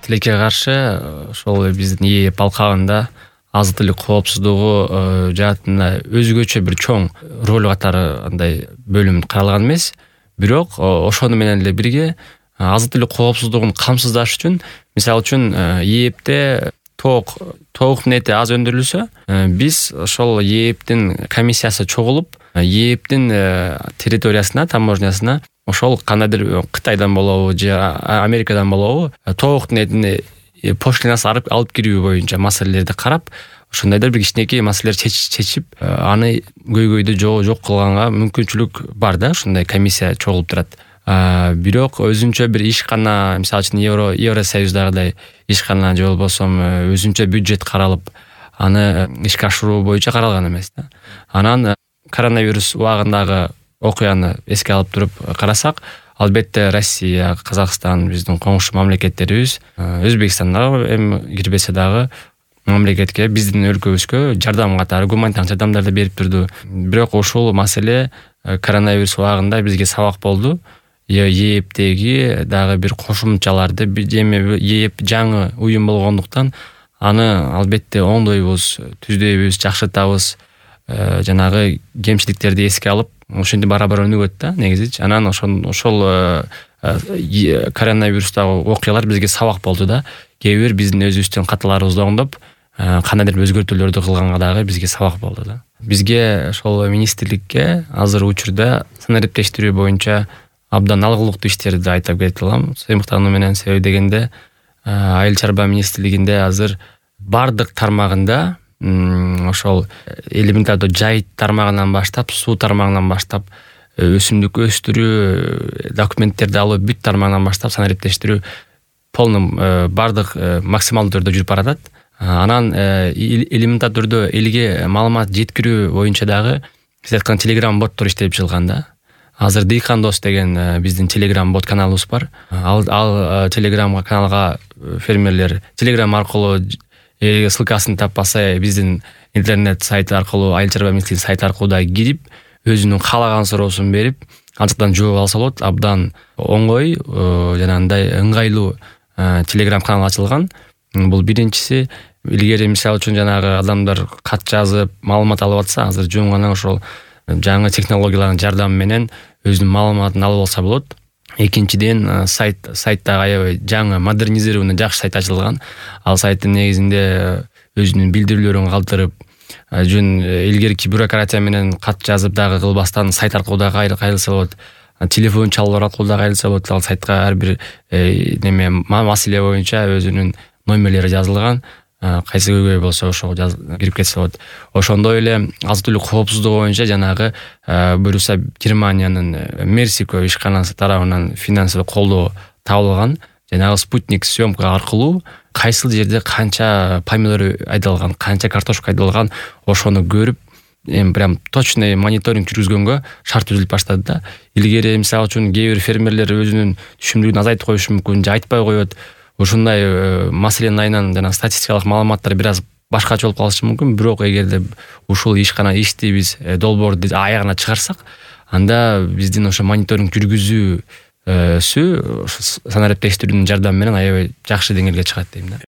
тилекке каршы ошол биздин ээп алкагында азык түлүк коопсуздугу жаатында өзгөчө бир чоң роль катары андай бөлүм каралган эмес. Бирок ошону менен эле бирге азык түлүк коопсуздугун камсыздаш үчүн, мисалы үчүн ээпте тооктун эти аз өндүрүлсө, биз ошол ээптин комиссиясы чогулуп, ээптин территориясына, таможнясына ошол кандайдыр Кытайдан болобу же Америкадан болобу тооктун этини пошлинасы алып кирүү боюнча маселелерди карап, ошондойдор бир кичинекей маселелерди чечип, аны көйгөйдү жок кылганга мүмкүнчүлүк бар да, ушундай комиссия чогулуп турат. Бирок өзүнчө бир ишкана, мисалы үчүн Евросоюздагыдай ишкана же болбосо өзүнчө бюджет каралып, аны ишке ашыруу боюнча каралган эмес да. Анан коронавирус убагындагы окуяны эске алып туруп карасак, албетте Россия, Казакстан биздин коңшу мамлекеттерибиз, Өзбекстан дагы эми кирбесе дагы мамлекетке, биздин өлкөбүзгө жардам катары гуманитардык жардамдарды берип турду. Бирок ушул маселе коронавирус убагында бизге сабак болду. ээптеги дагы бир кошумчаларды, эми ээп жаңы уюм болгондуктан аны албетте оңдойбуз, түздөйбүз, жакшыртабыз, жанагы кемчиликтерди эске алып, ошентип бара-бара өнүгөт да негизичи. Анан ошол коронавирустагы окуялар бизге сабак болду да. Кээ бир биздин өзүбүздүн каталарыбызды оңдоп, кандайдыр бир өзгөртүүлөрдү кылганга дагы бизге сабак болду да. Бизге ошол министрликке азыр учурда санариптештирүү боюнча абдан алгылыктуу иштерди айтып кете алам. Сыймыктануу менен, себеби дегенде Айыл чарба министрлигинде азыр бардык тармагында, ошол элементардуу жайыт тармагынан баштап, суу тармагынан баштап, өсүмдүк өстүрүү, документтерди алуу бүт тармагынан баштап санариптештирүү полный бардык максималдуу түрдө жүрүп баратат. Анан элементардуу түрдө элге маалымат жеткирүү боюнча дагы биз айткан Telegram боттор иштеп чыгылган да. Азыр Дыйкан дос деген биздин Telegram бот каналыбыз бар. Ал Telegram каналга фермерлер Telegram аркылуу ссылкасын таппаса, биздин интернет сайты аркылуу, Айыл чарба министрлигинин сайты аркылуу да кирип, өзүнүн каалаган суроосун берип, ал жактан жооп алса болот. Абдан оңой, жанагындай ыңгайлуу Telegram канал ачылган. Бул биринчиси. Илгери мисалы үчүн жанагы адамдар кат жазып, маалымат алып атса, азыр жөн гана ошол жаңы технологиялардын жардамы менен өзүнүн маалыматын алып алса болот. Экинчиден, сайттагы аябай жаңы модернизированный жакшы сайт ачылган. Ал сайттын негизинде өзүнүн билдирүүлөрүн калтырып, жөн илгерки бюрократия менен кат жазып дагы кылбастан сайт аркылуу да кайрылса болот. Телефон чалуулар аркылуу да кайрылса болот. Ал сайтка ар бир маселе боюнча өзүнүн номерлери жазылган. Кайсы көйгөй болсо ошого кирип кетсе болот. Ошондой эле азык түлүк коопсуздугу боюнча жанагы буюрса Германиянын Мерсико ишканасы тарабынан финансылык колдоо табылган. Жанагы спутник съемка аркылуу кайсыл жерде канча помидор айдалган, канча картошка айдалган, ошону көрүп, эми прям точный мониторинг жүргүзгөнгө шарт түзүлүп баштады да. Илгери мисалы үчүн кээ бир фермерлер өзүнүн түшүмдүүлүгүн азайтып коюшу мүмкүн, же айтпай коет. Ушундай маселенин айынан жана статистикалык маалыматтар бир аз башкача болуп калышы мүмкүн. Бирок эгерде ушул ишти биз долбоорду аягына чыгарсак, анда биздин ошо мониторинг жүргүзүүсү санариптештирүүнүн жардамы менен аябай жакшы деңгээлге чыгат дейм да.